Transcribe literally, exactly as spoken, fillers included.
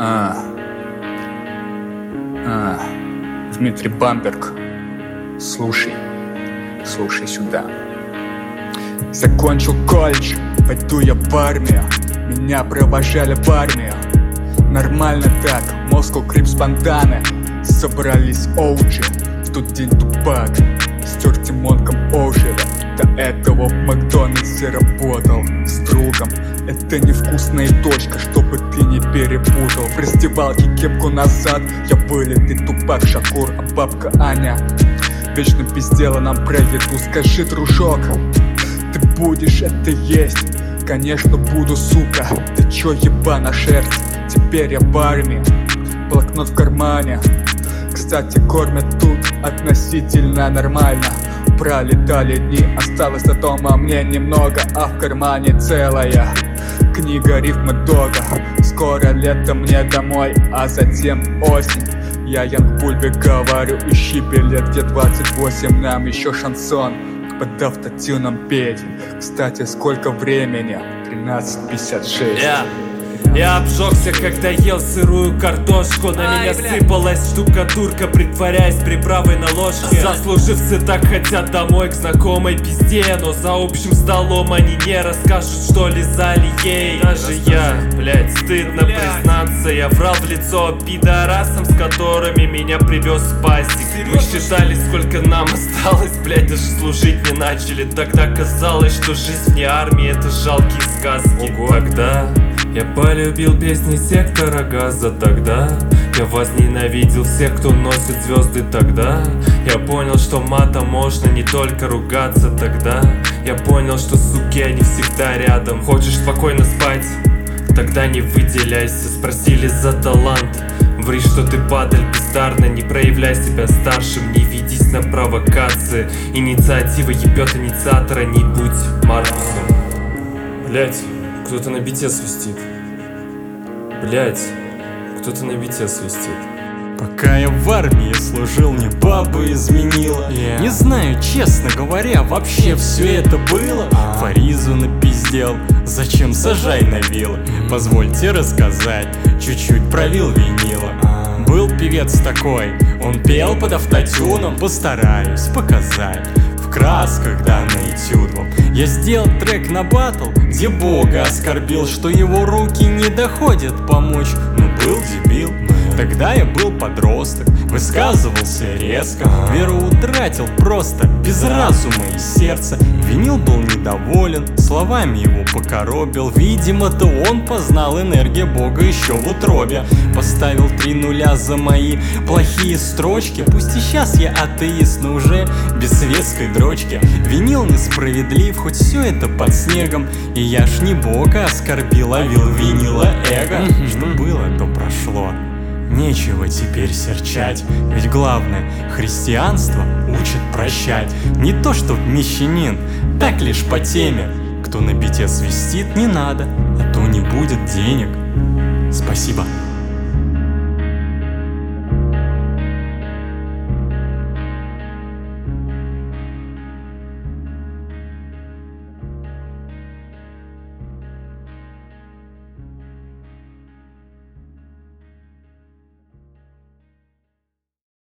А, а, Дмитрий Бамберг, слушай, слушай сюда. Закончил колледж, пойду я в армию. Меня провожали в армию. Нормально так, Moscow Crips банданы. Собрались оуджи, в тот день Тупак стер Тимонком ожера. До этого в Макдональдсе работал с другом. Это невкусная точка, чтобы ты не перепутал. В раздевалке кепку назад, я вылитый Тупак Шакур. А бабка Аня вечно пиздела нам про еду. Скажи, дружок, ты будешь это есть? Конечно буду, сука. Ты чё, ебана шерсть? Теперь я в армии, блокнот в кармане. Кстати, кормят тут относительно нормально. Пролетали дни, осталось до дома мне немного, а в кармане целая книга рифмы Дога. Скоро лето мне домой, а затем осень. Я Янг Бульбе говорю, ищи билет, где двадцать восемь, нам еще шансон под автотюном петь. Кстати, сколько времени? тринадцать пятьдесят шесть. yeah. Я обжегся, когда ел сырую картошку. На меня сыпалась штукатурка, притворяясь приправой на ложке. Заслуживцы так хотят домой к знакомой пизде, но за общим столом они не расскажут, что лизали ей. Даже я, блять, стыдно признаться, я врал в лицо пидорасам, с которыми меня привез в пастик. Мы считали, сколько нам осталось, блять, даже служить не начали. Тогда казалось, что жизнь не армия, это жалкие сказки. Тогда я полюбил песни сектора газа. Тогда я возненавидел всех, кто носит звезды. Тогда я понял, что матом можно не только ругаться. Тогда я понял, что суки, они всегда рядом. Хочешь спокойно спать? Тогда не выделяйся. Спросили за талант, ври, что ты падаль бездарно. Не проявляй себя старшим, не ведись на провокации. Инициатива ебет инициатора, не будь Маркусом. Блять, кто-то на бите свистит. Блять, кто-то на бите свистит. Пока я в армии служил, мне баба изменила. yeah. Не знаю, честно говоря, вообще все это было. ah. Фаризу напиздел, зачем сажай на вилы. mm. Позвольте рассказать, чуть-чуть провил винила. ah. Был певец такой, он пел под автотюном. Постараюсь показать в красках данный этюд вам. Я сделал трек на батл, где Бога оскорбил, что его руки не доходят помочь. Но был дебил. Тогда я был подросток, высказывался резко, веру утратил просто, без разума и сердца. Винил был недоволен, словами его покоробил. Видимо-то он познал энергию Бога еще в утробе. Поставил три нуля за мои плохие строчки. Пусть и сейчас я атеист, но уже без светской дрочки. Винил несправедлив, хоть все это под снегом. И я ж не Бога оскорбил, а вил винила эго. Что было, то прошло. Нечего теперь серчать, ведь главное, христианство учит прощать. Не то что мещанин, так лишь по теме. Кто на бите свистит, не надо, а то не будет денег. Спасибо.